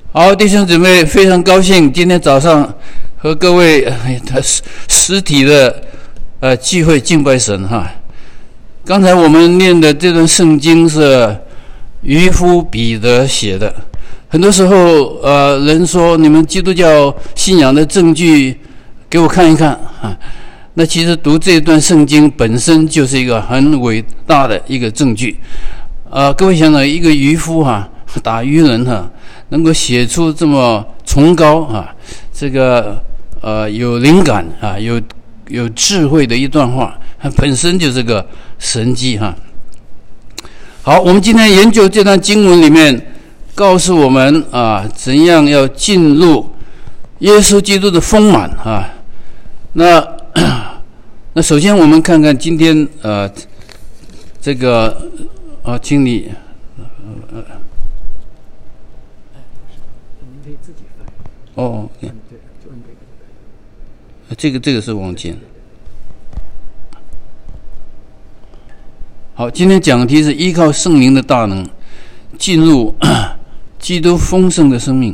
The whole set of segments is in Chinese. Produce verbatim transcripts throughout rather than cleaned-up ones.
好，弟兄姊妹，非常高兴今天早上和各位呃实体的呃聚会敬拜神哈。刚才我们念的这段圣经是渔夫彼得写的。很多时候，呃，人说你们基督教信仰的证据给我看一看啊。那其实读这段圣经本身就是一个很伟大的一个证据。呃，各位想想，一个渔夫哈、啊，打渔人哈、啊。能够写出这么崇高啊，这个呃有灵感啊，有有智慧的一段话，本身就是个神迹哈、啊。好，我们今天研究这段经文里面，告诉我们啊，怎样要进入耶稣基督的丰满啊。那那首先我们看看今天呃这个啊，请你呃。哦，这个这个是往前。好，今天讲题是依靠圣灵的大能，进入基督丰盛的生命。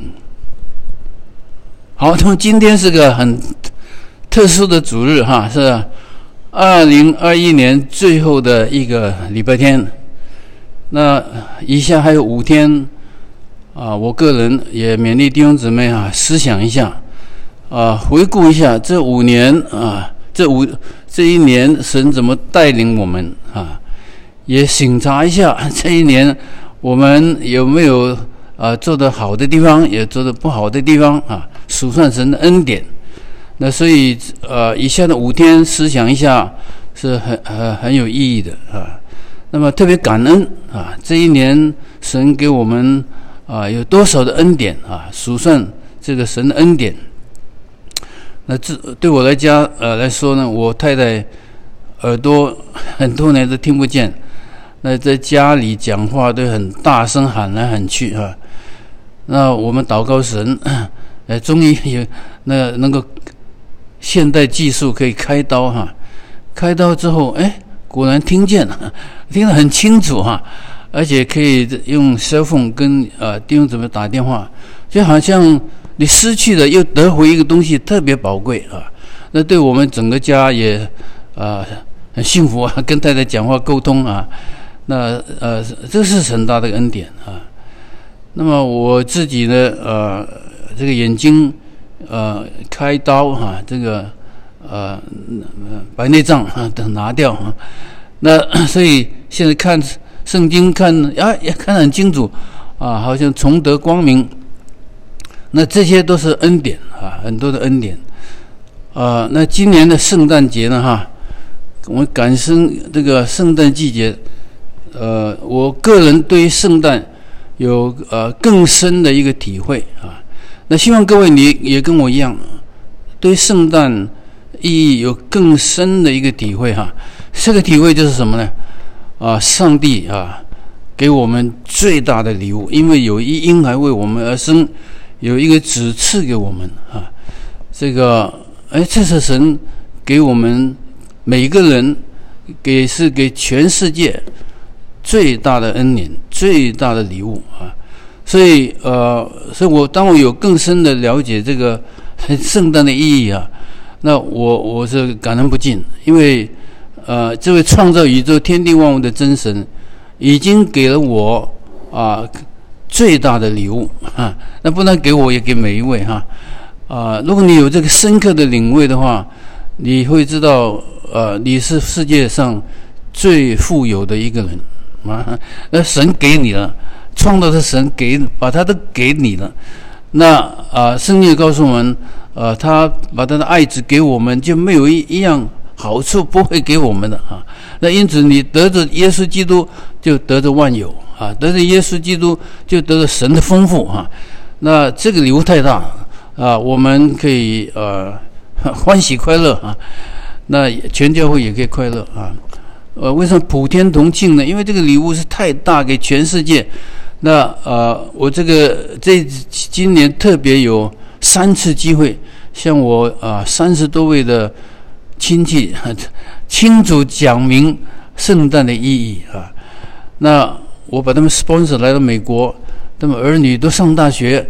好，那么今天是个很特殊的主日哈，是二零二一年最后的一个礼拜天。那以下还有五天。啊，我个人也勉励弟兄姊妹啊，思想一下，啊，回顾一下这五年啊，这五这一年神怎么带领我们啊，也省察一下这一年我们有没有啊做得好的地方，也做得不好的地方啊，数算神的恩典。那所以呃，以下的五天思想一下是很很很有意义的啊。那么特别感恩啊，这一年神给我们。啊，有多少的恩典啊？数算这个神的恩典。那这对我来讲，呃来说呢，我太太耳朵很多年都听不见，那在家里讲话都很大声喊来喊去啊。那我们祷告神，呃，终于有那能够现代技术可以开刀哈、啊，开刀之后，哎，果然听见了，听得很清楚哈、啊。而且可以用 cell phone 跟呃弟兄姊妹打电话，就好像你失去了又得回一个东西，特别宝贵啊。那对我们整个家也啊、呃、很幸福啊，跟太太讲话沟通啊，那呃这是很大的恩典啊。那么我自己呢呃这个眼睛呃开刀哈、啊，这个呃白内障啊等拿掉啊，那所以现在看。圣经看啊也看得很清楚啊，好像重得光明。那这些都是恩典啊，很多的恩典啊。那今年的圣诞节呢哈，我们感生这个圣诞季节，呃，我个人对于圣诞有呃更深的一个体会啊。那希望各位你也跟我一样，对圣诞意义有更深的一个体会哈。这个体会就是什么呢？啊，上帝啊，给我们最大的礼物，因为有一婴孩为我们而生，有一个子赐给我们啊。这个，哎，这是神给我们每个人，给是给全世界最大的恩典，最大的礼物啊。所以，呃，所以我当我有更深的了解这个圣诞的意义啊，那我我是感恩不尽，因为。呃，这位创造宇宙天地万物的真神，已经给了我啊最大的礼物啊，那不能给我，也给每一位哈啊。如果你有这个深刻的领会的话，你会知道，呃，你是世界上最富有的一个人啊。那神给你了，创造的神给把他都给你了。那啊，圣经告诉我们，呃，他把他的爱子给我们，就没有一一样。好处不会给我们的啊，那因此你得着耶稣基督就得着万有啊，得着耶稣基督就得着神的丰富啊，那这个礼物太大啊，我们可以呃欢喜快乐啊，那全教会也可以快乐啊，呃，为什么普天同庆呢？因为这个礼物是太大，给全世界。那呃，我这个这今年特别有三次机会，像我啊三十多位的。亲戚清楚讲明圣诞的意义啊，那我把他们 sponsor 来到美国，他们儿女都上大学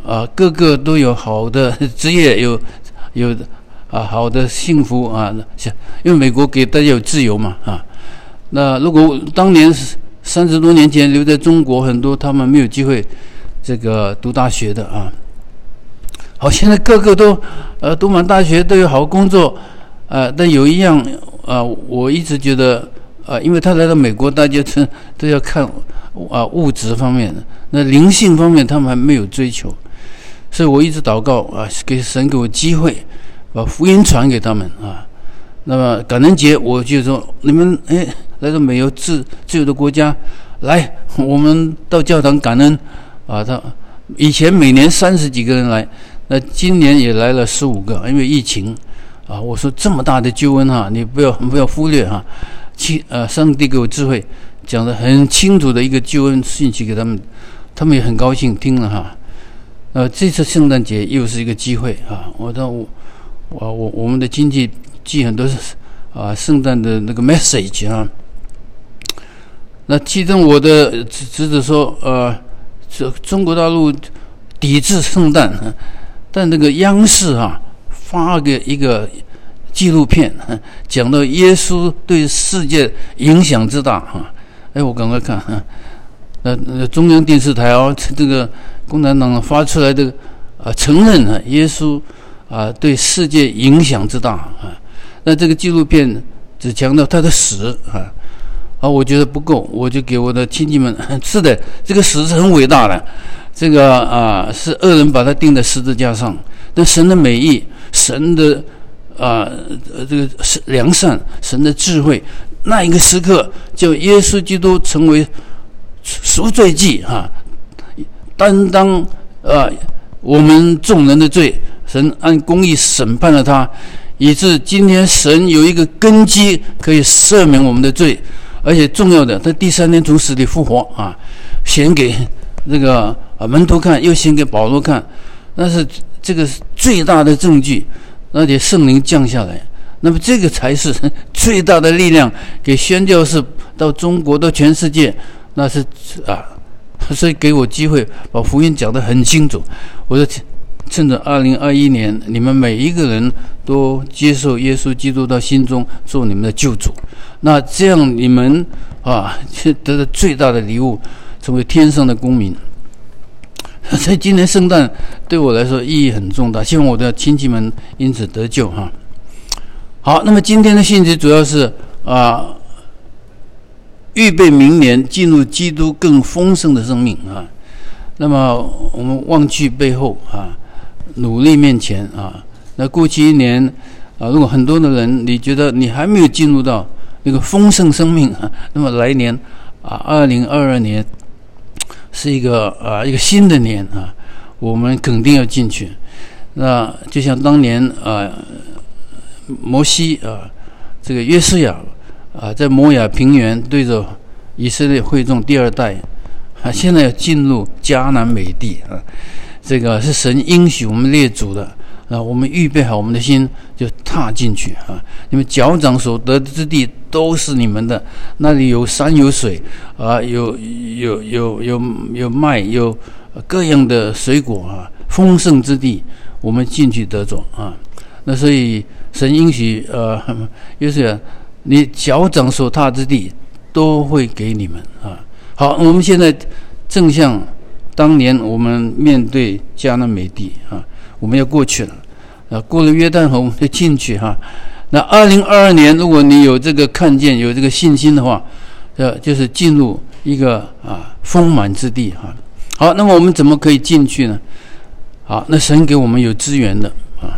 啊，个个都有好的职业，有有啊好的幸福啊，因为美国给大家有自由嘛啊。那如果当年三十多年前留在中国，很多他们没有机会这个读大学的啊。好，现在个个都呃读完大学都有好工作，呃，但有一样啊、呃，我一直觉得啊、呃，因为他来到美国，大家都都要看啊、呃、物质方面的，那灵性方面他们还没有追求，所以我一直祷告啊，给神给我机会，把福音传给他们啊。那么感恩节，我就说你们哎来到没有自自由的国家，来我们到教堂感恩啊。他以前每年三十几个人来，那今年也来了十五个，因为疫情啊。我说这么大的救恩哈，你不要不要忽略哈。其呃，上帝给我智慧，讲得很清楚的一个救恩信息给他们，他们也很高兴听了哈。呃，这次圣诞节又是一个机会啊。我到我我我我们的经济寄很多啊圣诞的那个 message 啊。那其中我的侄子说，呃，这中国大陆抵制圣诞，但那个央视啊发个一个纪录片，讲到耶稣对世界影响之大啊！哎，我赶快看，那那中央电视台啊，这个共产党发出来的啊，承认啊耶稣啊对世界影响之大啊。那这个纪录片只强调他的死啊。啊，我觉得不够，我就给我的亲戚们，是的，这个死是很伟大的，这个啊是恶人把它钉在十字架上，但神的美意，神的啊这个良善，神的智慧，那一个时刻叫耶稣基督成为赎罪祭啊，担当啊我们众人的罪，神按公义审判了他，以致今天神有一个根基可以赦免我们的罪。而且重要的，他第三天从死里复活啊，显给这个啊门徒看，又显给保罗看，那是这个最大的证据，而且圣灵降下来，那么这个才是最大的力量，给宣教士到中国到全世界，那是啊，所以给我机会把福音讲得很清楚。我说趁着二零二一年，你们每一个人都接受耶稣基督到心中做你们的救主，那这样你们啊得到最大的礼物，成为天上的公民。所以今年圣诞对我来说意义很重大，希望我的亲戚们因此得救哈。好，那么今天的信息主要是啊，预备明年进入基督更丰盛的生命啊。那么我们忘去背后啊，努力面前啊。那过去一年啊，如果很多的人你觉得你还没有进入到那个丰盛生命啊，那么来年啊，二零二二年是一个啊一个新的年啊，我们肯定要进去。那就像当年啊，摩西啊，这个约书亚啊，在摩亚平原对着以色列会众第二代啊，现在要进入迦南美地啊，这个是神应许我们列祖的。啊，我们预备好我们的心，就踏进去啊！你们脚掌所得之地都是你们的，那里有山有水啊，有有有有有麦，有各样的水果啊，丰盛之地，我们进去得着啊！那所以神应许呃，就是你脚掌所踏之地都会给你们啊！好，我们现在正像当年我们面对迦南美地啊。我们要过去了，啊，过了约旦河我们就进去哈。那二零二二年，如果你有这个看见，有这个信心的话，呃，就是进入一个啊丰满之地哈。好，那么我们怎么可以进去呢？好，那神给我们有资源的啊，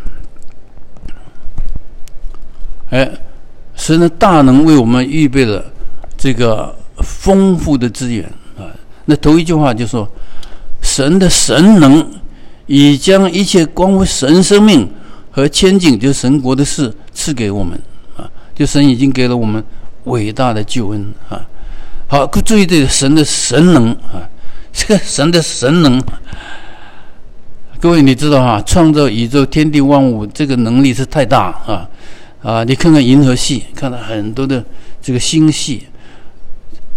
哎，神的大能为我们预备了这个丰富的资源啊。那头一句话就说，神的神能。已将一切关乎神生命和前景，就是神国的事赐给我们啊！就神已经给了我们伟大的救恩啊！好，注意这个神的神能啊，这个神的神能，各位你知道哈，创造宇宙天地万物这个能力是太大啊啊！你看看银河系，看到很多的这个星系，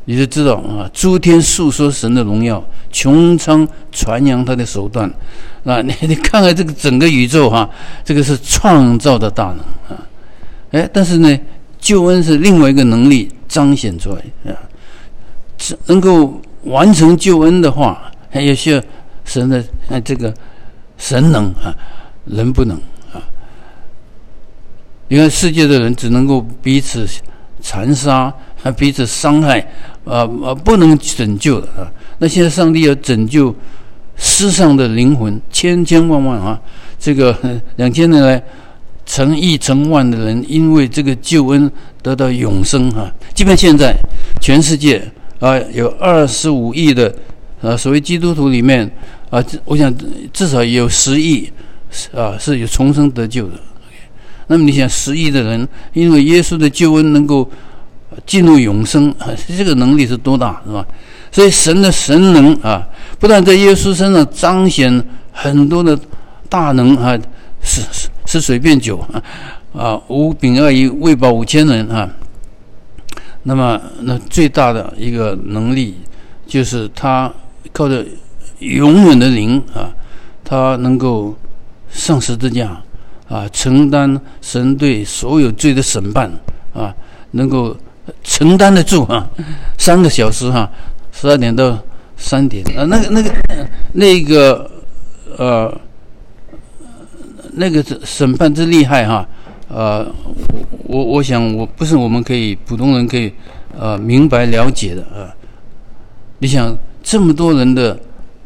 你就知道啊，诸天述说神的荣耀，穹苍传扬他的手段啊！你你看看这个整个宇宙哈、啊，这个是创造的大能啊！哎，但是呢，救恩是另外一个能力彰显出来啊，能够完成救恩的话，还有需要神的这个神能啊，人不能啊！你看世界的人只能够彼此残杀，还彼此伤害，啊啊，不能拯救的啊！那现在上帝要拯救世上的灵魂，千千万万啊！这个两千年来，成亿成万的人因为这个救恩得到永生啊！即便现在全世界啊有二十五亿的啊所谓基督徒里面啊，我想至少有十亿啊是有重生得救的。那么你想，十亿的人因为耶稣的救恩能够进入永生，这个能力是多大，是吧？所以神的神能啊，不但在耶稣身上彰显很多的大能啊，是是是水变酒啊，啊五饼二鱼喂饱五千人啊。那么那最大的一个能力就是他靠着永远的灵啊，他能够上十字架啊，承担神对所有罪的审判啊，能够承担得住啊，三个小时哈、啊，十二点到三点啊，那个那个那个呃那个审判之厉害哈、啊，呃，我我想我不是我们可以普通人可以呃明白了解的啊。你想这么多人的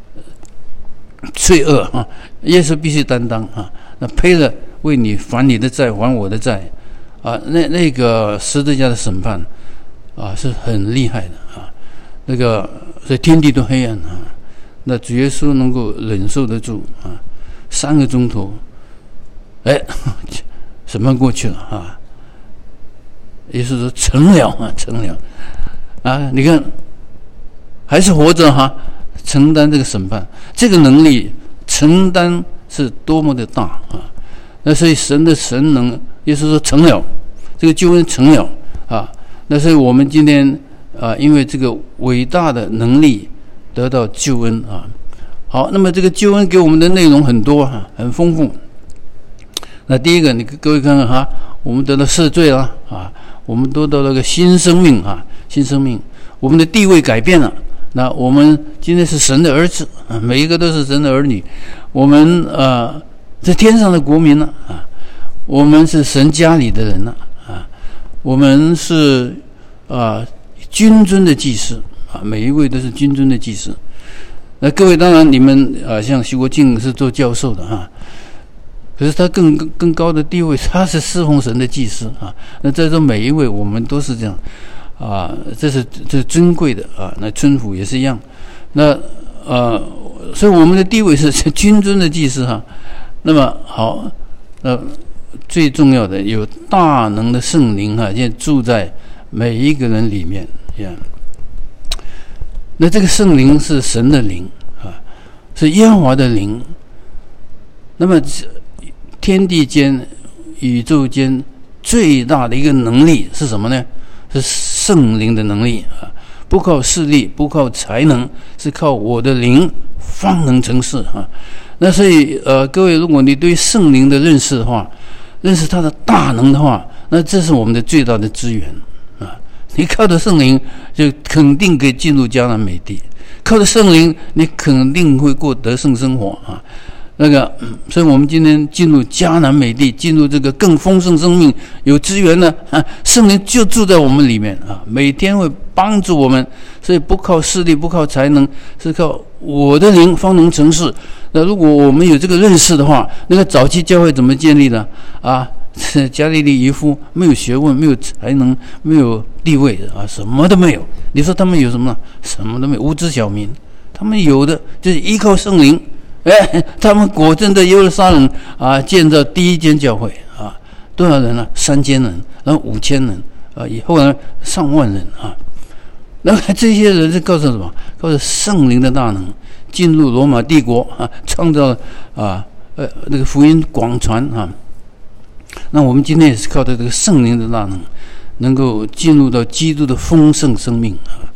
罪恶啊，耶稣必须担当啊，那赔了为你还你的债，还我的债。啊，那那个十字架的审判啊，是很厉害的啊。那个所以天地都黑暗啊，那主耶稣能够忍受得住啊，三个钟头，哎，审判过去了啊。耶稣说成了啊，成了啊！你看还是活着哈、啊，承担这个审判，这个能力承担是多么的大啊！那所以神的神能。耶稣说成了，这个救恩成了啊！那所以我们今天啊，因为这个伟大的能力得到救恩啊。好，那么这个救恩给我们的内容很多啊，很丰富。那第一个，你各位看看哈，我们得到赦罪了啊，我们得到了个新生命啊，新生命，我们的地位改变了。那我们今天是神的儿子啊，每一个都是神的儿女，我们呃是天上的国民了啊。我们是神家里的人了啊，我们是啊君尊的祭司啊，每一位都是君尊的祭司。那各位当然你们啊，像徐国庆是做教授的哈，可是他更更高的地位，他是侍奉神的祭司啊。那在座每一位我们都是这样啊，这是这是尊贵的啊。那春府也是一样。那呃，所以我们的地位是君尊的祭司哈。那么好，那。最重要的有大能的圣灵啊，现在住在每一个人里面呀。那这个圣灵是神的灵啊，是耶和华的灵。那么天地间、宇宙间最大的一个能力是什么呢？是圣灵的能力啊，不靠势力，不靠才能，是靠我的灵方能成事啊。那所以呃，各位，如果你对圣灵的认识的话，认识他的大能的话，那这是我们的最大的资源啊！你靠着圣灵，就肯定可以进入迦南美地；靠着圣灵，你肯定会过得胜生活啊！那个，所以我们今天进入迦南美地，进入这个更丰盛生命，有资源呢啊！圣灵就住在我们里面啊，每天会帮助我们。所以不靠势力，不靠才能，是靠我的灵方能成事。那如果我们有这个认识的话，那个早期教会怎么建立的啊？加利利渔夫没有学问，没有才能，没有地位的啊，什么都没有。你说他们有什么呢？什么都没有，无知小民。他们有的就是依靠圣灵，哎，他们果真在耶路撒冷啊建造第一间教会啊，多少人呢、啊？三千人，然后五千人啊，以后呢上万人啊。那这些人是靠着什么？靠着圣灵的大能，进入罗马帝国啊，创造啊呃那个福音广传啊。那我们今天也是靠着这个圣灵的大能，能够进入到基督的丰盛生命啊。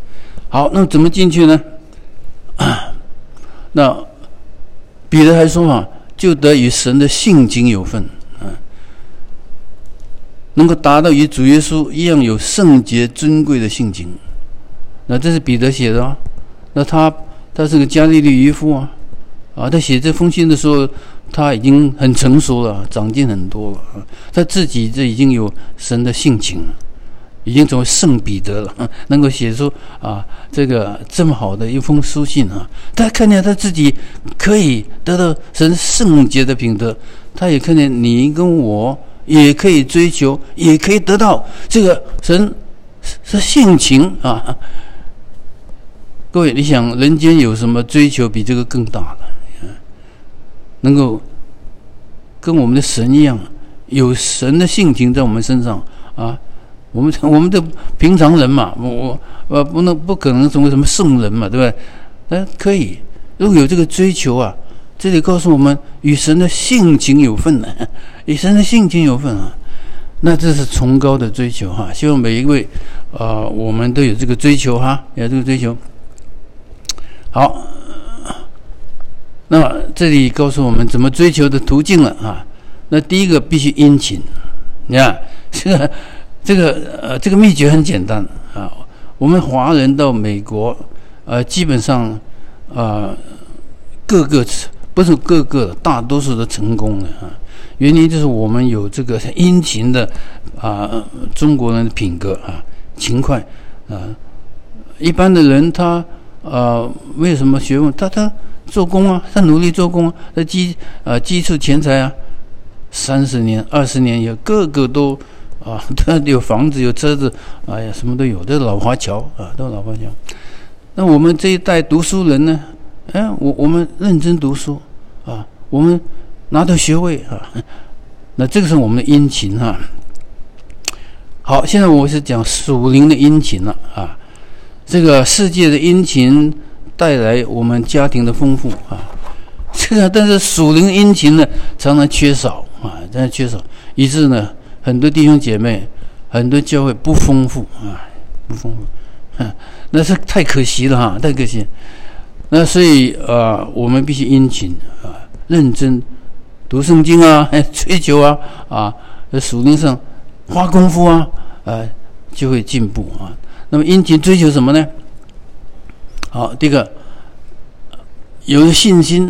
好，那怎么进去呢？啊、那彼得还说啊，就得与神的性情有份啊，能够达到与主耶稣一样有圣洁尊贵的性情。那这是彼得写的啊，那他他是个加利利渔夫啊，啊，他写这封信的时候，他已经很成熟了，长进很多了，他自己这已经有神的性情了。已经成为圣彼得了，能够写出啊这个这么好的一封书信啊，他看见他自己可以得到神圣洁的品德，他也看见你跟我也可以追求，也可以得到这个神是性情啊。各位，你想人间有什么追求比这个更大的？能够跟我们的神一样，有神的性情在我们身上啊。我们我们的平常人嘛，我呃不能不可能成为什么圣人嘛，对不对？但可以，如果有这个追求啊，这里告诉我们与神的性情有份呢、啊，与神的性情有份啊，那这是崇高的追求哈、啊。希望每一位啊、呃，我们都有这个追求哈、啊，有这个追求。好，那么这里告诉我们怎么追求的途径了啊。那第一个必须殷勤，你看这个。这个呃，这个秘诀很简单啊。我们华人到美国，呃，基本上呃，各个不是各个，大多数都成功了啊。原因就是我们有这个殷勤的啊、呃，中国人的品格啊，勤快啊。一般的人他呃没有什么学问，他他做工啊，他努力做工啊，他基啊基础钱财啊，三十年、二十年以后，个个都。啊，他有房子有车子，哎呀，什么都有，这是老华侨啊，都是老华侨。那我们这一代读书人呢？哎，我我们认真读书啊，我们拿到学位啊，那这个是我们的殷勤哈、啊。好，现在我是讲属灵的殷勤了啊。这个世界的殷勤带来我们家庭的丰富啊，这个但是属灵的殷勤呢，常常缺少啊，常常缺少，以致呢。很多弟兄姐妹，很多教会不丰富啊，不丰富，那是太可惜了哈，太可惜。那所以啊、呃，我们必须殷勤啊，认真读圣经啊，追求啊啊，属灵上花功夫啊，呃，就会进步啊。那么殷勤追求什么呢？好，第一个有了信心，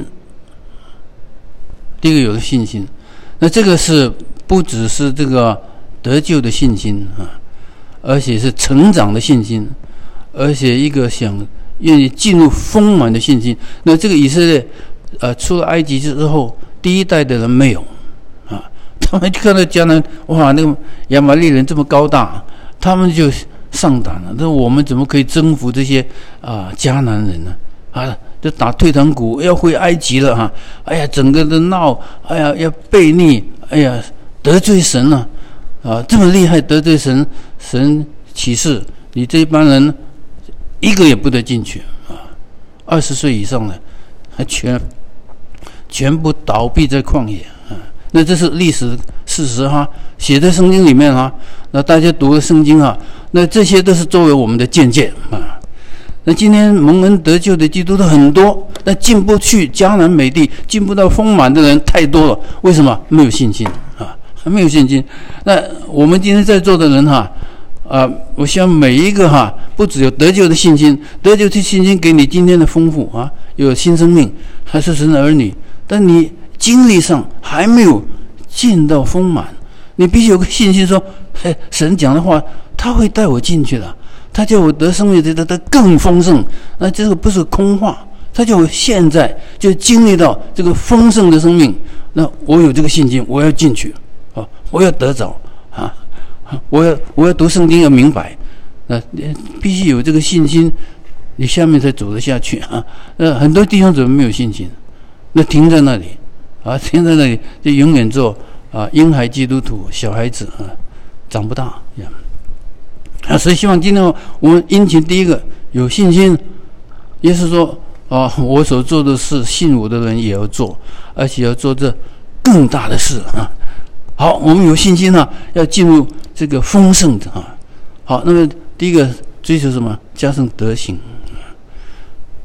第一个有了信心，那这个是。不只是这个得救的信心啊，而且是成长的信心，而且一个想愿意进入丰满的信心。那这个以色列，呃，出了埃及之后，第一代的人没有啊，他们就看到迦南，哇，那个亚玛力人这么高大，他们就上胆了。那我们怎么可以征服这些啊迦南人呢？啊，就打退堂鼓，要回埃及了哈、啊！哎呀，整个的闹，哎呀，要悖逆，哎呀。得罪神了、啊，啊，这么厉害得罪神，神启示你这一帮人一个也不得进去啊！二十岁以上的，还全全部倒闭在旷野啊！那这是历史事实哈，写在圣经里面哈。那大家读了圣经啊，那这些都是作为我们的见解啊。那今天蒙恩得救的基督徒很多，但进不去迦南美地，进不到丰满的人太多了。为什么？没有信心啊！没有信心。那我们今天在座的人哈，啊，我希望每一个哈，不只有得救的信心，得救的信心给你今天的丰富啊，有新生命，还是神的儿女。但你经历上还没有进到丰满，你必须有个信心说，嘿，神讲的话，他会带我进去的，他叫我得生命，得得更丰盛。那这个不是空话，他叫我现在就经历到这个丰盛的生命。那我有这个信心，我要进去。哦，我要得着啊！我要我要读圣经要明白，那必须有这个信心，你下面才走得下去啊！那很多弟兄怎么没有信心？那停在那里啊，停在那里就永远做啊婴孩基督徒、小孩子啊，长不大呀。啊，所以希望今天我们殷勤，第一个有信心，也是说啊，我所做的事，信我的人也要做，而且要做这更大的事啊。好，我们有信心啊，要进入这个丰盛的啊。好，那么第一个追求什么？加上德行。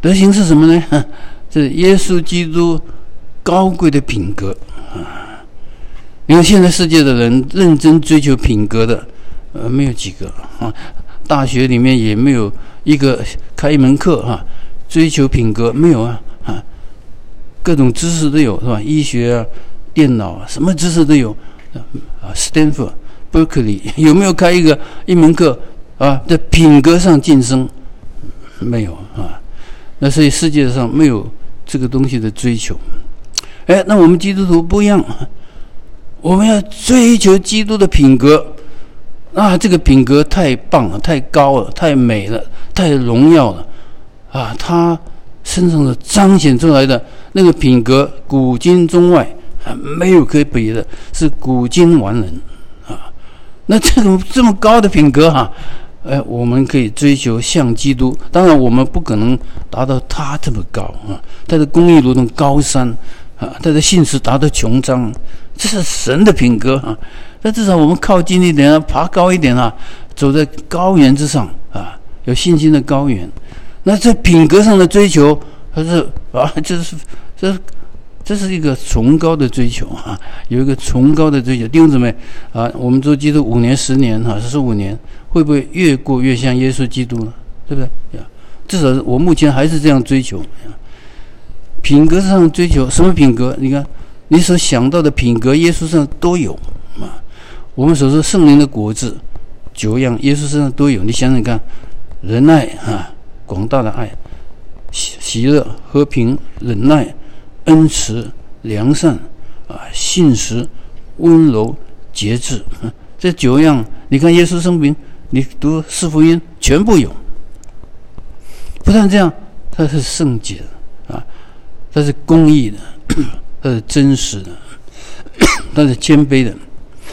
德行是什么呢？这耶稣基督高贵的品格啊！你看现在世界的人认真追求品格的，呃，没有几个啊。大学里面也没有一个开一门课哈、啊，追求品格没有啊啊！各种知识都有是吧？医学啊、电脑啊，什么知识都有啊。Stanford、Berkeley 有没有开一个一门课啊？在品格上晋升没有啊？那所以世界上没有这个东西的追求。哎，那我们基督徒不一样，我们要追求基督的品格啊！这个品格太棒了，太高了，太美了，太荣耀了啊！他身上的彰显出来的那个品格，古今中外啊，没有可以比的，是古今完人啊！那这种这么高的品格哈、啊，哎，我们可以追求像基督，当然我们不可能达到他这么高啊，他的公义如同高山啊，他的信实达到穹苍，这是神的品格啊。那至少我们靠近一点啊，爬高一点啊，走在高原之上啊，有信心的高原。那在品格上的追求，它是啊，这是这这是一个崇高的追求啊，有一个崇高的追求。弟兄姊妹啊，我们做基督五年、十年哈，十五年。会不会越过越像耶稣基督呢？对不对？至少我目前还是这样追求。品格上追求什么品格？你看，你所想到的品格，耶稣上都有啊。我们所说圣灵的果子九样，耶稣身上都有。你想想看，仁爱啊，广大的爱，喜乐、和平、忍耐、恩慈、良善啊，信实、温柔、节制，这九样，你看耶稣生平。你读四福音全部有，不但这样，它是圣洁的啊，它是公义的，它是真实的，它是谦卑的，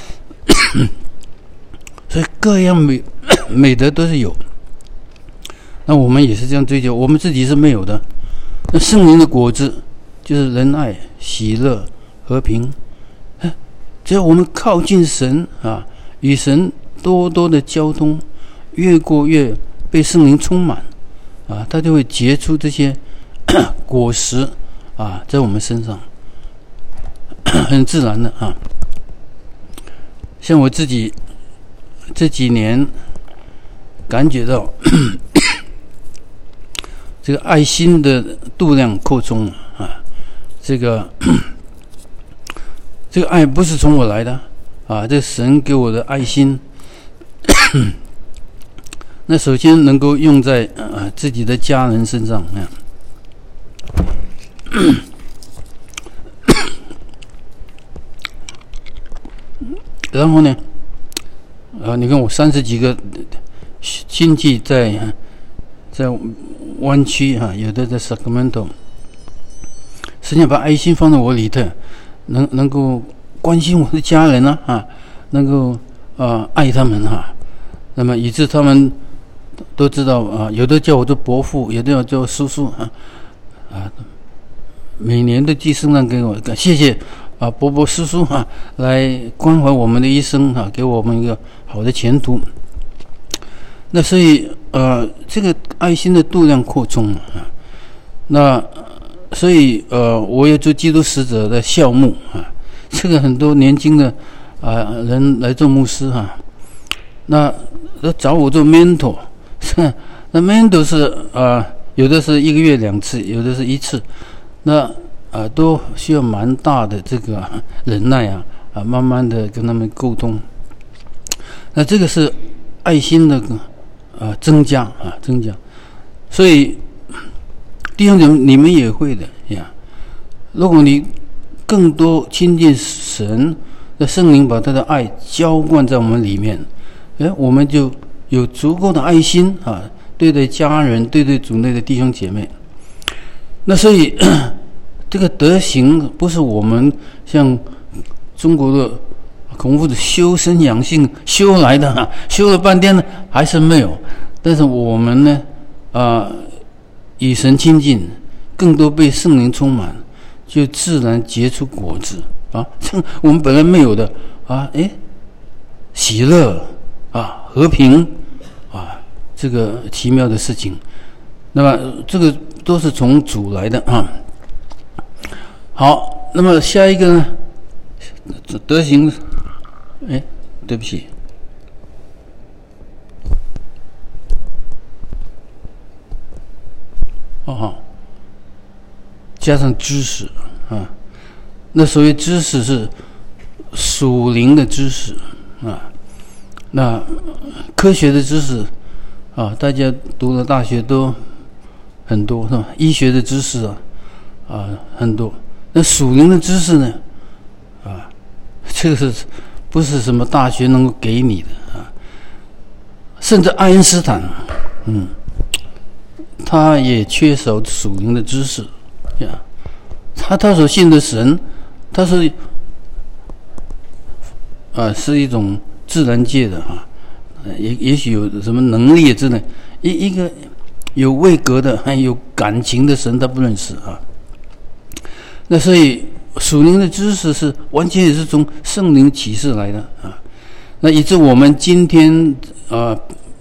所以各样美美德都是有。那我们也是这样追求，我们自己是没有的。那圣灵的果子就是仁爱、喜乐、和平。只要我们靠近神啊，与神多多的交通，越过越被圣灵充满啊，它就会结出这些果实啊，在我们身上很自然的啊。像我自己这几年感觉到这个爱心的度量扩充啊，这个这个爱不是从我来的啊，这神给我的爱心。那首先能够用在呃自己的家人身上啊，然后呢，啊，你看我三十几个亲戚在在湾区啊，有的在 Sacramento， 实际上把爱心放在我里头，能能够关心我的家人啊，啊能够。啊，爱他们哈、啊，那么以致他们都知道啊，有的叫我做伯父，有的要叫我叔叔啊，啊，每年都寄圣诞给我，谢谢啊，伯伯叔叔哈、啊，来关怀我们的一生哈、啊，给我们一个好的前途。那所以呃，这个爱心的度量扩充啊，那所以呃，我也做基督使者的校牧啊，这个很多年轻的。啊，人来做牧师哈、啊，那都找我做 mentor， 那 mentor 是啊，有的是一个月两次，有的是一次，那啊都需要蛮大的这个忍耐啊啊，慢慢的跟他们沟通。那这个是爱心的啊增加啊增加，所以弟兄姊妹你们也会的呀。如果你更多亲近神。那圣灵把他的爱浇灌在我们里面，哎，我们就有足够的爱心啊，对待家人，对待主内的弟兄姐妹。那所以这个德行不是我们像中国的孔夫子修身养性修来的啊，修了半天呢还是没有。但是我们呢，啊，与神亲近，更多被圣灵充满，就自然结出果子。啊，这我们本来没有的啊，哎，喜乐啊，和平啊，这个奇妙的事情。那么这个都是从主来的啊。好，那么下一个呢？德行，哎，对不起，哦好，加上知识啊。那所谓知识是属灵的知识啊。那科学的知识啊，大家读了大学都很多是吧？医学的知识啊啊很多。那属灵的知识呢啊，这个是不是什么大学能够给你的啊？甚至爱因斯坦，嗯，他也缺少属灵的知识呀。他他所信的神，他是啊是一种自然界的啊，也也许有什么能力之类，一一个有位格的还有感情的神，他不认识啊。那所以属灵的知识是完全也是从圣灵启示来的啊。那以致我们今天啊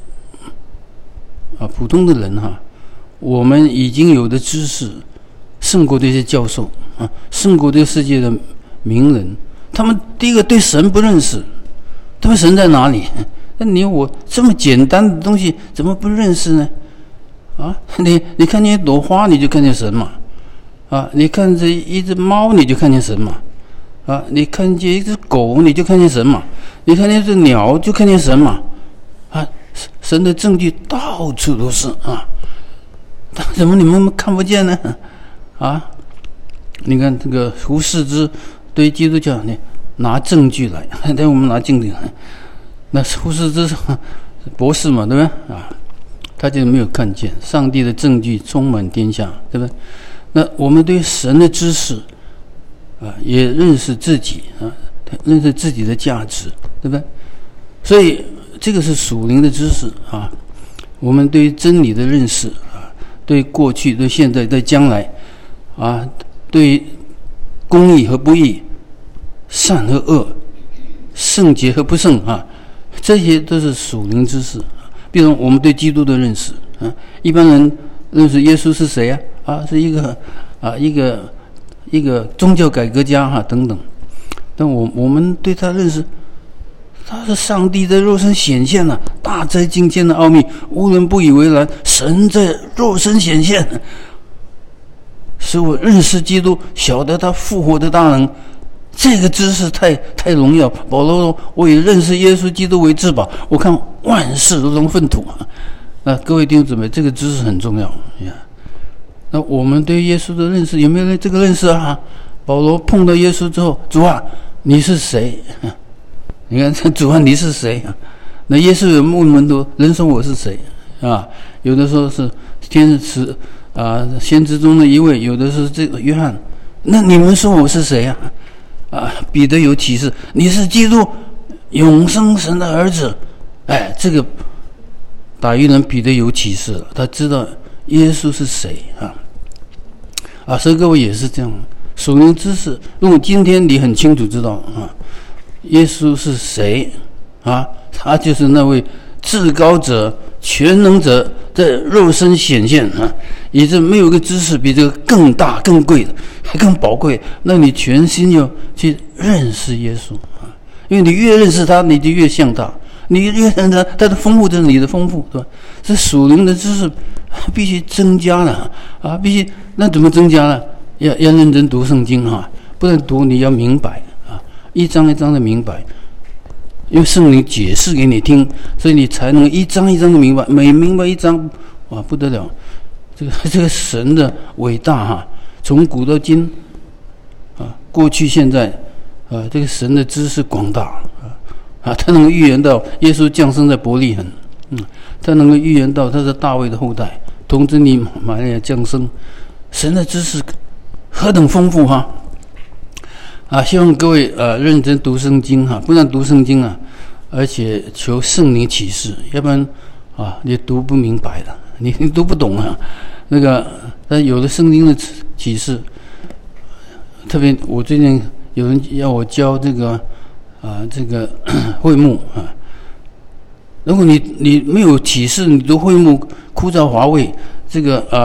啊普通的人哈、啊，我们已经有的知识胜过这些教授啊，胜过这个世界的名人。他们第一个对神不认识，他们神在哪里？那你我这么简单的东西怎么不认识呢？啊，你你看见一朵花你就看见神嘛，啊，你看这一只猫你就看见神嘛，啊，你看见一只狗你就看见神嘛，你看见一只鸟就看见神嘛，啊，神的证据到处都是啊，怎么你们看不见呢？啊，你看这个胡适之对基督教，你拿证据来，对我们拿证据来，那胡适之博士嘛，对不对啊？他就没有看见上帝的证据充满天下，对不对？那我们对神的知识啊，也认识自己啊，认识自己的价值，对不对？所以这个是属灵的知识啊。我们对真理的认识啊，对过去、对现在、对将来啊，对公义和不义、善和恶、圣洁和不圣啊，这些都是属灵知识。比如我们对基督的认识啊，一般人认识耶稣是谁啊？啊，是一个啊，一个一个宗教改革家哈、啊、等等。但我我们对他认识，他是上帝在肉身显现了、啊，大哉境界的奥秘，无人不以为然。神在肉身显现，使我认识基督，晓得他复活的大能。这个知识太太荣耀。保罗说：“我以认识耶稣基督为至宝，我看万事如同粪土。”那各位弟兄姊妹，这个知识很重要呀。那我们对耶稣的认识有没有这个认识啊？保罗碰到耶稣之后，主啊，你是谁？你看，主啊，你是谁？那耶稣有问门徒，人说我是谁啊？有的时候是天使啊，先知中的一位；有的是这个约翰。那你们说我是谁啊？啊，彼得有启示，你是基督，永生神的儿子。哎，这个打鱼人彼得有启示了，他知道耶稣是谁啊？啊，所以各位也是这样，属灵知识。如果今天你很清楚知道啊，耶稣是谁啊？他就是那位至高者、全能者在肉身显现啊，以致没有个知识比这个更大、更贵的，还更宝贵。那你全心要去认识耶稣啊，因为你越认识他，你就越像他。你越认识他，他的丰富就是你的丰富，对吧？这属灵的知识必须增加了啊，必须。那怎么增加呢？要要认真读圣经哈、啊，不能读你要明白啊，一章一章的明白。因为圣灵解释给你听，所以你才能一章一章的明白。每明白一章，哇，不得了！这个这个神的伟大哈、啊，从古到今啊，过去现在啊，这个神的知识广大啊啊，他能够预言到耶稣降生在伯利恒，嗯，他能够预言到他是大卫的后代，童贞女玛利亚降生，神的知识何等丰富哈、啊！啊，希望各位呃认真读圣经哈、啊，不但读圣经啊，而且求圣灵启示，要不然啊你读不明白的，你你读不懂啊。那个但有了圣经的启示，特别我最近有人要我教这个啊这个会幕啊，如果你你没有启示，你读会幕枯燥乏味，这个啊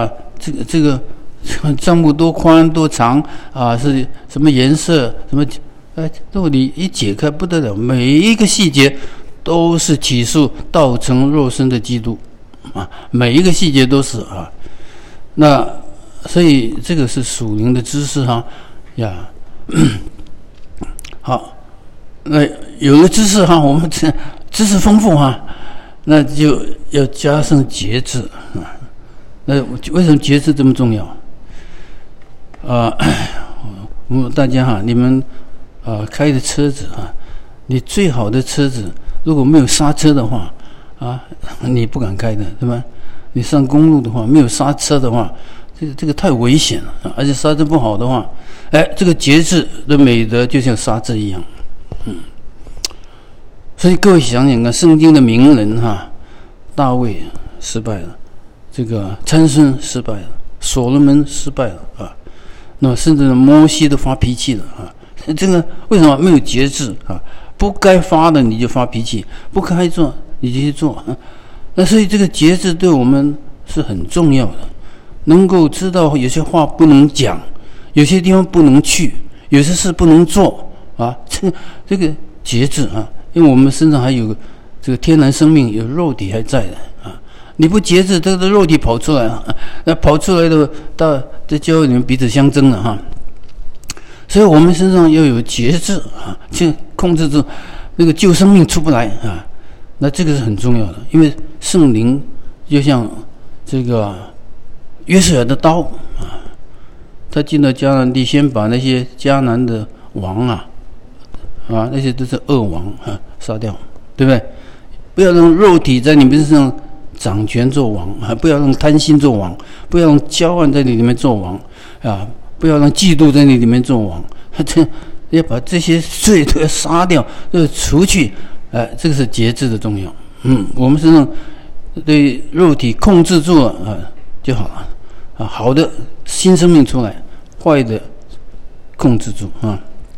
这个这个账目多宽多长啊，是什么颜色，什么哎，如果你一解开不得了，每一个细节都是起诉道成肉身的基督啊，每一个细节都是啊。那所以这个是属灵的知识哈呀。好，那有了知识哈，我们这知识丰富哈，那就要加上节制啊。那为什么节制这么重要？啊，我们大家哈，你们啊开的车子啊，你最好的车子如果没有刹车的话啊，你不敢开的，对吧？你上公路的话，没有刹车的话，这个这个太危险了啊！而且刹车不好的话，哎，这个节制的美德就像刹车一样。嗯，所以各位想想看，圣经的名人哈，大卫失败了，这个参孙失败了，所罗门失败了啊，那么甚至摩西都发脾气了啊。这个为什么没有节制啊？不该发的你就发脾气，不该做你就去做。那所以这个节制对我们是很重要的，能够知道有些话不能讲，有些地方不能去，有些事不能做啊。这个这个节制啊，因为我们身上还有这个天然生命，有肉体还在的啊。你不节制，这个肉体跑出来啊，那跑出来的到在教会里面彼此相争了哈。所以我们身上要有节制啊，去控制住那个旧生命出不来啊。那这个是很重要的，因为圣灵就像这个约瑟亚的刀啊，他进到迦南地，先把那些迦南的王啊啊那些都是恶王啊杀掉，对不对？不要让肉体在你们身上掌权做王啊，不要让贪心做王，不要让骄傲在你里面做王啊，不要让嫉妒在你里面做王，这要把这些罪都要杀掉，都要除去。哎，这个是节制的重要。嗯，我们身上对肉体控制住了啊就好了啊，好的新生命出来，坏的控制住啊。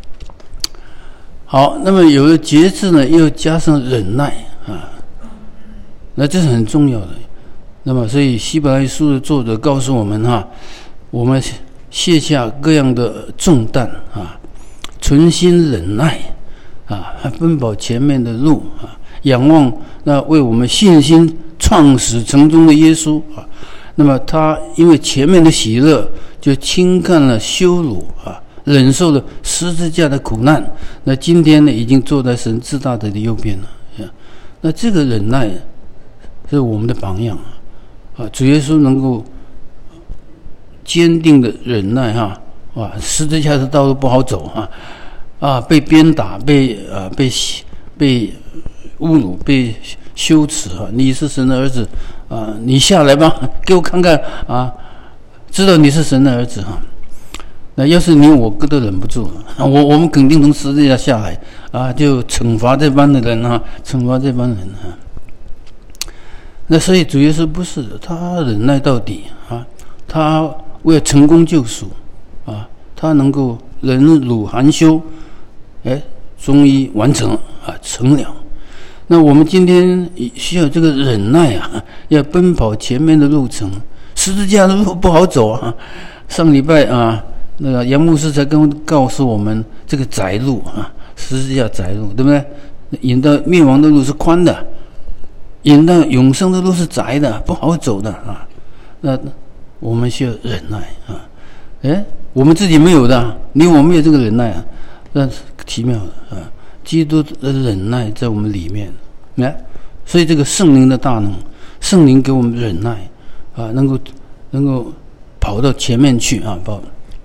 好，那么有了节制呢，又加上忍耐啊，那这是很重要的。那么，所以希伯来书的作者告诉我们哈，我们卸下各样的重担啊，存心忍耐。啊，奔跑前面的路啊，仰望那为我们信心创始成终的耶稣啊。那么他因为前面的喜乐，就轻看了羞辱啊，忍受了十字架的苦难。那今天呢，已经坐在神至大的右边了。那这个忍耐是我们的榜样啊。主耶稣能够坚定的忍耐哈，哇，十字架的道路不好走哈。啊，被鞭打，被啊，被被侮辱，被羞耻啊！你是神的儿子啊，你下来吧，给我看看啊，知道你是神的儿子哈。那要是你我都忍不住了，我我们肯定从十字架下来啊，就惩罚这帮的人啊，惩罚这帮人啊。那所以主耶稣不是的，他忍耐到底啊，他为了成功救赎啊，他能够忍辱含羞。哎，终于完成了啊，成了。那我们今天需要这个忍耐啊，要奔跑前面的路程。十字架的路不好走啊。上礼拜啊，那个杨牧师才跟告诉我们，这个窄路啊，十字架窄路，对不对？引到灭亡的路是宽的，引到永生的路是窄的，不好走的啊。那我们需要忍耐啊。哎，我们自己没有的，你我没有这个忍耐啊。那奇妙的啊，基督的忍耐在我们里面，哎，所以这个圣灵的大能，圣灵给我们忍耐啊，能够能够跑到前面去啊，跑。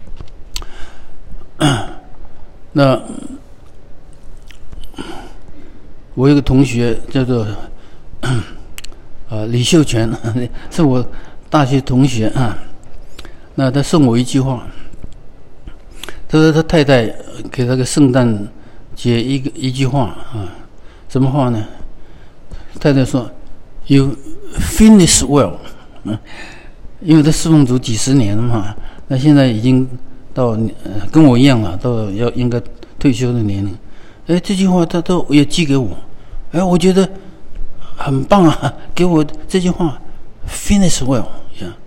那我有个同学叫做啊李秀全，是我大学同学啊，那他送我一句话。他说他太太给他个圣诞节一个一句话啊，什么话呢？太太说 ：“You finish well。”嗯，因为他侍奉主几十年了嘛，那现在已经到呃跟我一样了，到要应该退休的年龄。哎，这句话他都也寄给我，哎，我觉得很棒啊，给我这句话 “finish well” 呀，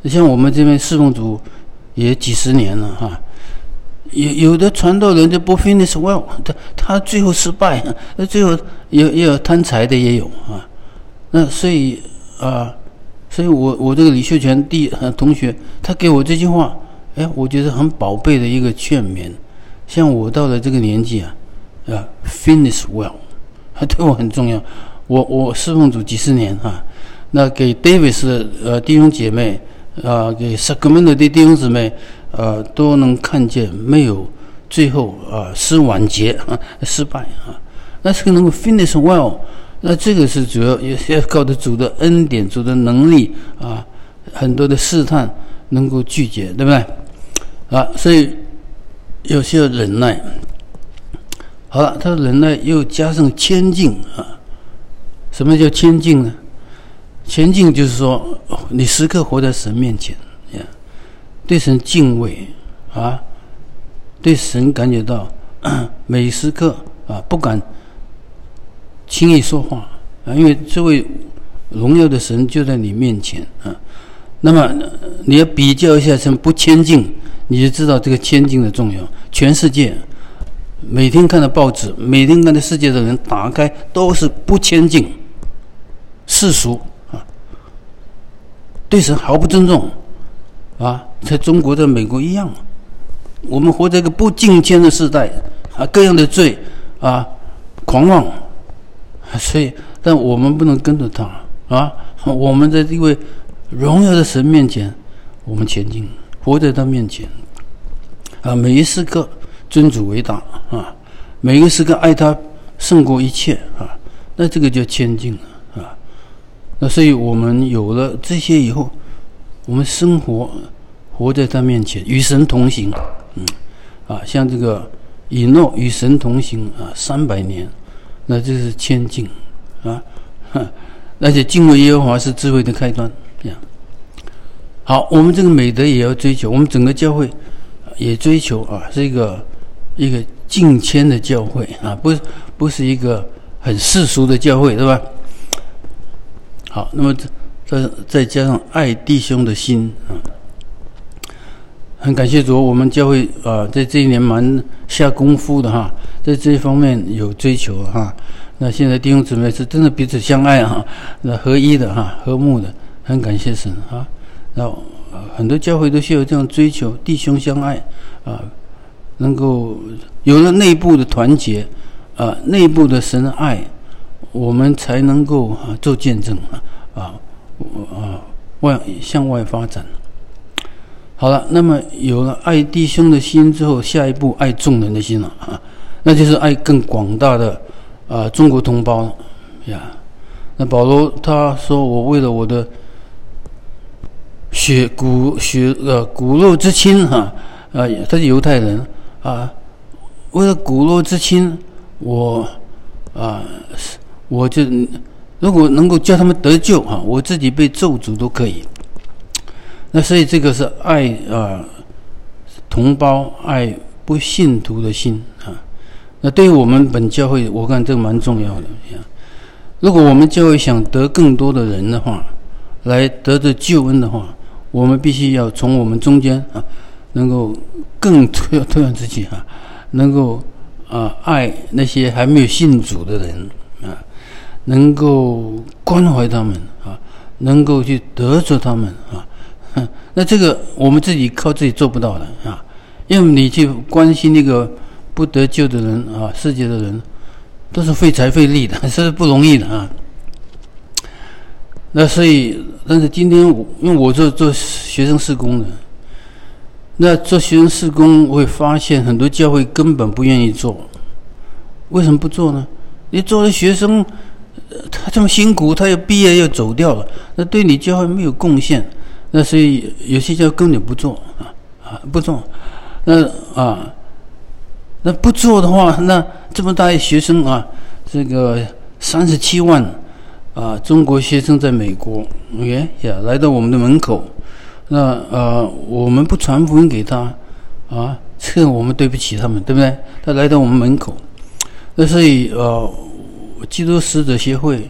像我们这边侍奉主也几十年了哈，有有的传道人就不 finish well， 他他最后失败，那最后也也有贪财的也有啊。那所以啊，所以我我这个李秀全弟同学，他给我这句话，哎，我觉得很宝贝的一个劝勉。像我到了这个年纪啊，啊 ，finish well， 对我很重要。我我侍奉主几十年哈、啊，那给 Davis 的呃弟兄姐妹啊，给 Sacramento 的弟兄姊妹，呃，都能看见没有最后啊失晚节啊失败啊，那这个能够 finish well， 那这个是主要也要靠着主的恩典、主的能力啊，很多的试探能够拒绝，对不对？啊，所以有些忍耐。好了，他忍耐又加上谦敬啊。什么叫谦敬呢？谦敬就是说，你时刻活在神面前，对神敬畏啊，对神感觉到每时刻啊不敢轻易说话啊，因为这位荣耀的神就在你面前啊。那么你要比较一下，什么不谦敬，你就知道这个谦敬的重要。全世界每天看的报纸，每天看的世界的人打开都是不谦敬。世俗啊，对神毫不尊重啊，在中国、在美国一样，我们活在一个不敬谦的时代啊，各样的罪啊，狂妄，所以，但我们不能跟着他啊，我们在这位荣耀的神面前，我们前进，活在他面前啊，每一时刻尊主为大啊，每一个时刻爱他胜过一切啊，那这个叫谦敬啊。那所以我们有了这些以后，我们生活活在他面前，与神同行，嗯，啊，像这个以诺与神同行啊，三百年，那这是谦敬啊，而且敬畏耶和华是智慧的开端。这样，好，我们这个美德也要追求，我们整个教会也追求啊，是一个一个敬谦的教会啊，不是不是一个很世俗的教会，对吧？好，那么再再加上爱弟兄的心啊，很感谢主，我们教会啊，在这一年蛮下功夫的哈，在这一方面有追求哈。那现在弟兄姊妹是真的彼此相爱哈，那合一的哈，和睦的，很感谢神啊。那很多教会都需要这样追求，弟兄相爱啊，能够有了内部的团结啊，内部的神的爱。我们才能够啊做见证啊啊外向外发展。好了，那么有了爱弟兄的心之后，下一步爱众人的心了啊，那就是爱更广大的啊中国同胞呀。那保罗他说：“我为了我的血骨血呃骨肉之亲哈啊，他是犹太人啊，为了骨肉之亲，我啊。”我就如果能够叫他们得救啊，我自己被咒诅都可以。那所以这个是爱啊、呃、同胞、爱不信徒的心啊。那对于我们本教会，我看这个蛮重要的。如果我们教会想得更多的人的话，来得着救恩的话，我们必须要从我们中间啊，能够更推推让自己啊，能够啊爱那些还没有信主的人。啊，能够关怀他们啊，能够去得着他们啊，那这个我们自己靠自己做不到的啊，因为你去关心那个不得救的人啊，世界的人，都是费财费力的，是不容易的啊。那所以，但是今天我因为我做做学生事工的，那做学生事工，我会发现很多教会根本不愿意做，为什么不做呢？你做了学生，他这么辛苦，他要毕业要走掉了，那对你教会没有贡献，那所以有些教会根本不做啊啊不做，那啊那不做的话，那这么大一学生啊，这个三十七万啊中国学生在美国，耶呀来到我们的门口，那呃我们不传福音给他啊，这个我们对不起他们，对不对？他来到我们门口。那所以呃，基督使者协会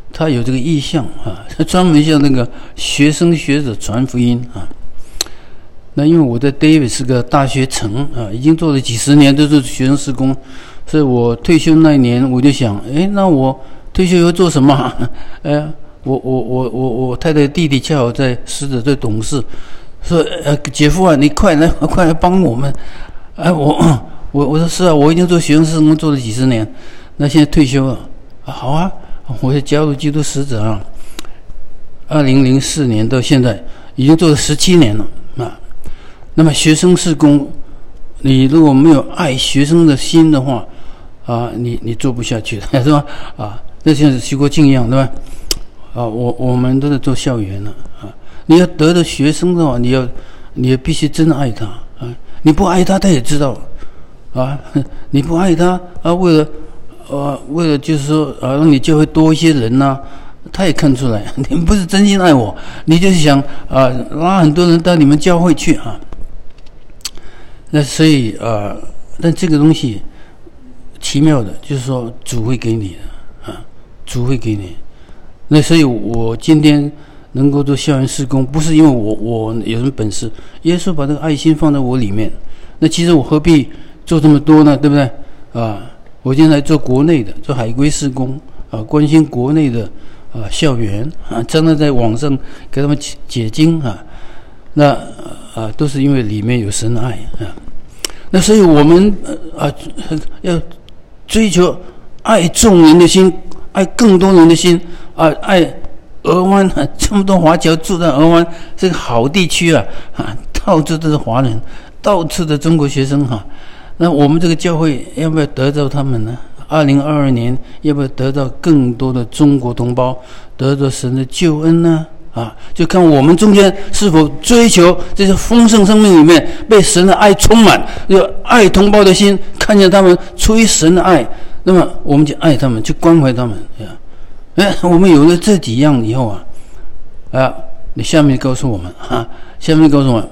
他有这个意向啊，他专门向那个学生学者传福音啊。那因为我在 David 是个大学城啊，已经做了几十年都是学生事工，所以我退休那一年我就想，哎，那我退休以后做什么？哎，我我我我我太太的弟弟恰好在使者队董事，说呃姐夫啊，你快来快来帮我们。哎，我我我说是啊，我已经做学生事工做了几十年，那现在退休了，啊好啊，我就加入基督使者啊。二零零四年到现在已经做了十七年了啊。那么学生事工，你如果没有爱学生的心的话，啊，你你做不下去的，是吧？啊，那像徐国庆一样，对吧？啊，我我们都是做校园了啊。你要得到学生的话，你要你要必须真爱他啊！你不爱他，他也知道啊。你不爱他啊，为了呃为了就是说啊，让你教会多一些人呐、啊，他也看出来，你不是真心爱我，你就是想啊拉很多人到你们教会去啊。那所以啊，但这个东西奇妙的，就是说主会给你的啊，主会给你。那所以我今天能够做校园事工，不是因为我我有什么本事，耶稣把这个爱心放在我里面。那其实我何必做这么多呢？对不对啊？我现在做国内的，做海归事工啊，关心国内的啊校园啊，真的在网上给他们解解经啊。那啊，都是因为里面有神的爱啊。那所以我们啊要追求爱众人的心，爱更多人的心啊，爱俄湾啊，这么多华侨住在俄湾这个好地区啊，啊，到处都是华人，到处的中国学生哈、啊。那我们这个教会要不要得到他们呢？二零二二年要不要得到更多的中国同胞得到神的救恩呢？啊，就看我们中间是否追求这些丰盛生命里面被神的爱充满，有爱同胞的心，看见他们出于神的爱，那么我们就爱他们，去关怀他们。哎，我们有了这几样以后啊，啊，你下面告诉我们啊，下面告诉我们，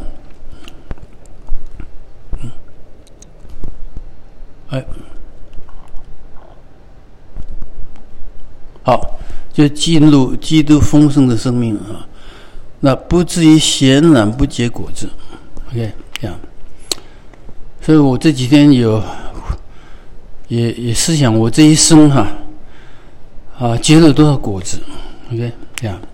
嗯，哎，好。就进入基督丰盛的生命啊，那不至于闲懒不结果子 ，OK， 这样。所以我这几天有也也思想我这一生哈啊，啊结了多少果子 ，OK， 这样。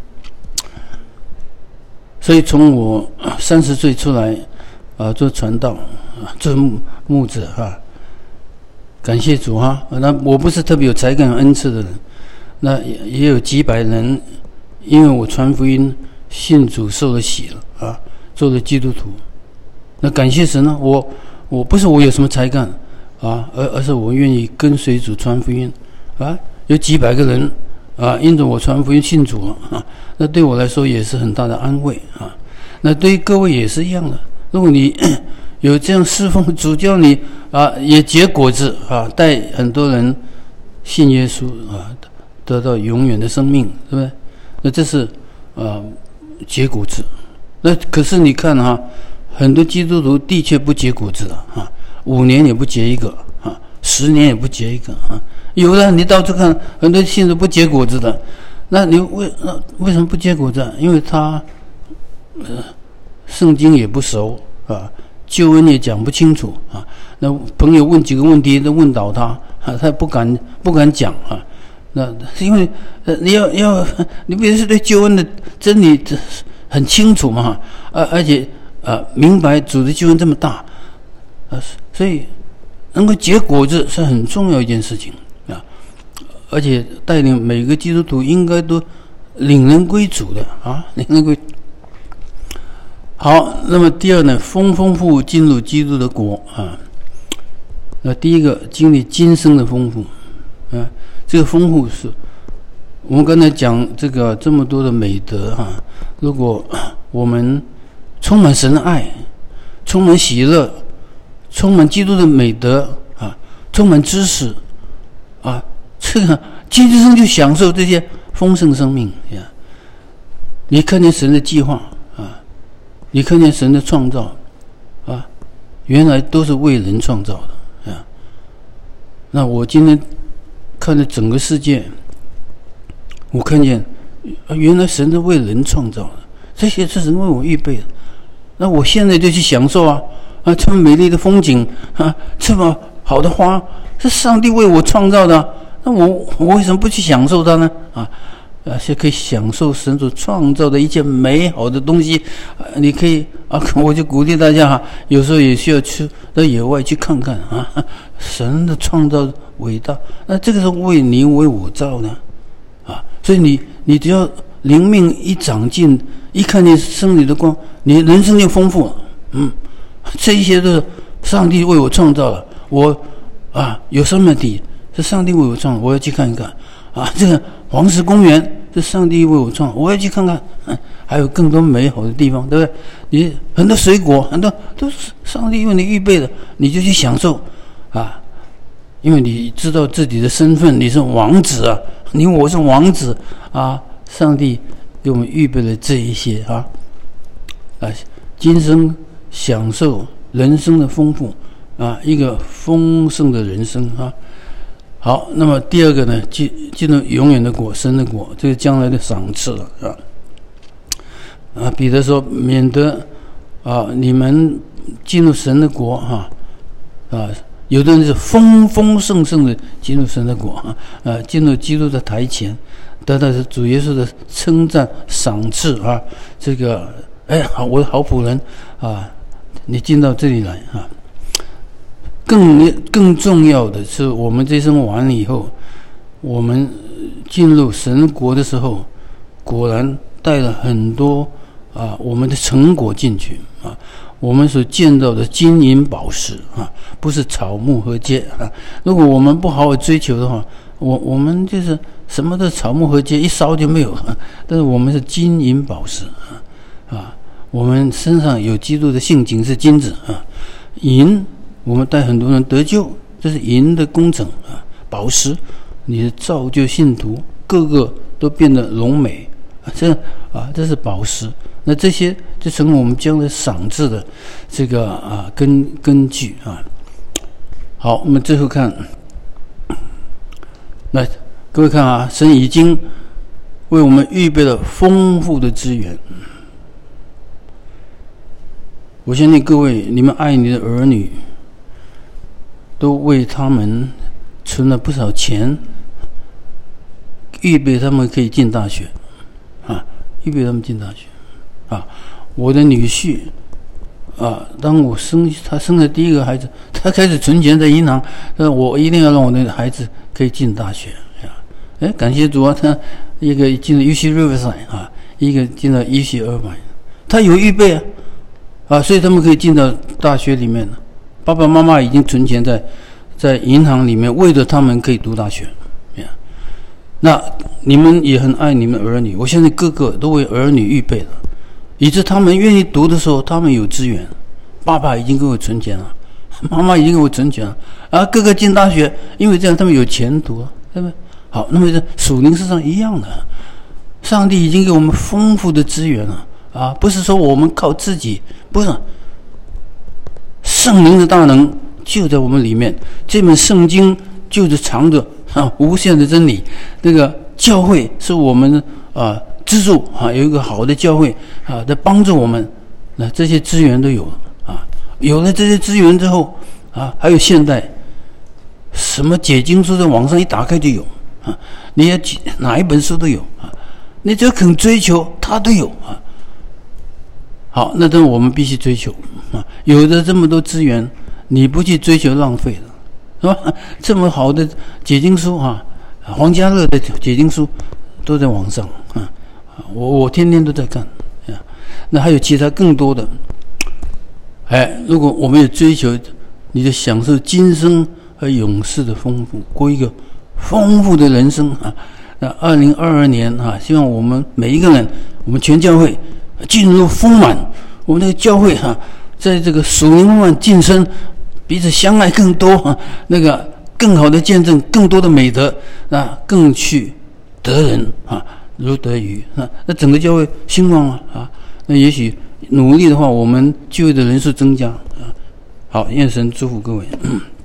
所以从我三十岁出来啊做传道啊做牧牧者哈，感谢主哈。那我不是特别有才干恩赐的人。那也有几百人，因为我传福音信主受了洗了啊，做了基督徒。那感谢神呢，我我不是我有什么才干啊，而而是我愿意跟随主传福音啊，有几百个人啊，因着我传福音信主啊，那对我来说也是很大的安慰啊。那对于各位也是一样的，如果你有这样侍奉主叫你啊，也结果子啊，带很多人信耶稣啊。得到永远的生命，对不对？那这是呃结果子。那可是你看哈、啊，很多基督徒的确不结果子了啊，五年也不结一个啊，十年也不结一个啊。有的你到处看，很多信徒不结果子的，那你为那为什么不结果子？因为他呃圣经也不熟啊，救恩也讲不清楚啊。那朋友问几个问题都问倒他，啊、他不敢不敢讲啊。那因为呃你要要你必须是对救恩的真理很清楚嘛，而而且呃明白主的救恩这么大，呃所以能够结果子是很重要一件事情啊，而且带领每个基督徒应该都领人归主的啊，领人归。好，那么第二呢，丰丰富富进入基督的国啊。那第一个经历今生的丰富啊。这个丰富是我们刚才讲这个这么多的美德哈、啊，如果我们充满神的爱，充满喜乐，充满基督的美德啊，充满知识啊，这个今生就享受这些丰盛生命呀。你看见神的计划啊，你看见神的创造啊，原来都是为人创造的啊。那我今天看着整个世界我看见原来神是为人创造的，这些是神为我预备的。那我现在就去享受啊啊！这么美丽的风景啊，这么好的花，是上帝为我创造的、啊。那我我为什么不去享受它呢？啊，而且可以享受神所创造的一切美好的东西。啊、你可以啊，我就鼓励大家哈、啊，有时候也需要去到野外去看看啊，神的创造伟大。那这个是为你为我造的啊，所以你你只要灵命一长进，一看见圣灵的光，你人生就丰富了。嗯，这一些都是上帝为我创造了。我啊有生命体是上帝为我创造，我要去看一看啊。这个黄石公园是上帝为我创造，我要去看看。嗯，还有更多美好的地方，对不对？你很多水果，很多都是上帝为你预备的，你就去享受啊。因为你知道自己的身份，你是王子啊，你我是王子啊。上帝给我们预备了这一些啊，啊，今生享受人生的丰富啊，一个丰盛的人生啊。好，那么第二个呢，进进入永远的国，神的国，这个将来的赏赐了啊。啊，彼得说，免得啊你们进入神的国哈 啊, 啊，有的人是丰丰盛盛的进入神的国啊，啊，进入基督的台前，得到是主耶稣的称赞赏赐啊。这个哎，好，我的好仆人啊，你进到这里来啊。更更重要的是，我们这生完了以后，我们进入神国的时候，果然带了很多啊我们的成果进去啊。我们所见到的金银宝石啊，不是草木禾秸啊。如果我们不好好追求的话，我我们就是什么的草木禾秸一烧就没有了。但是我们是金银宝石啊啊，我们身上有基督的性情是金子啊，银。我们带很多人得救，这是银的工程啊。宝石，你的造就信徒，个个都变得荣美啊，这啊，这是宝石。那这些就成为我们将来赏赐的这个啊根根据啊。好，我们最后看，那各位看啊，神已经为我们预备了丰富的资源。我相信各位，你们爱你的儿女。都为他们存了不少钱，预备他们可以进大学啊，预备他们进大学啊。我的女婿啊，当我生他生了第一个孩子，他开始存钱在银行，说我一定要让我的孩子可以进大学啊。哎，感谢主啊，他一个进了 U C Riverside 啊，一个进了 U C Irvine，他有预备啊啊，所以他们可以进到大学里面了。爸爸妈妈已经存钱在在银行里面，为了他们可以读大学。那你们也很爱你们儿女，我相信个个都为儿女预备了，以致他们愿意读的时候，他们有资源。爸爸已经给我存钱了，妈妈已经给我存钱了，啊，个个进大学，因为这样他们有前途了，对不对？好，那么这属灵世上一样的，上帝已经给我们丰富的资源了啊，不是说我们靠自己，不是。圣灵的大能就在我们里面，这本圣经就是藏着啊无限的真理。这个教会是我们啊支柱啊，有一个好的教会啊，在帮助我们。那这些资源都有了啊，有了这些资源之后啊，还有现代什么解经书在网上一打开就有啊，你要哪一本书都有啊，你只要肯追求，它都有啊。好，那这我们必须追求啊！有的这么多资源，你不去追求，浪费了，是吧？这么好的解经书啊，黄家乐的解经书都在网上啊，我我天天都在看啊。那还有其他更多的，哎，如果我们有追求，你就享受今生和永世的丰富，过一个丰富的人生啊！那二零二二年啊，希望我们每一个人，我们全教会。进入丰满，我们这个教会哈、啊，在这个属灵丰满晋升，彼此相爱更多啊，那个更好的见证，更多的美德啊，更去得人啊，如得鱼啊，那整个教会兴旺了啊。那也许努力的话，我们聚会的人数增加啊。好，愿神祝福各位。嗯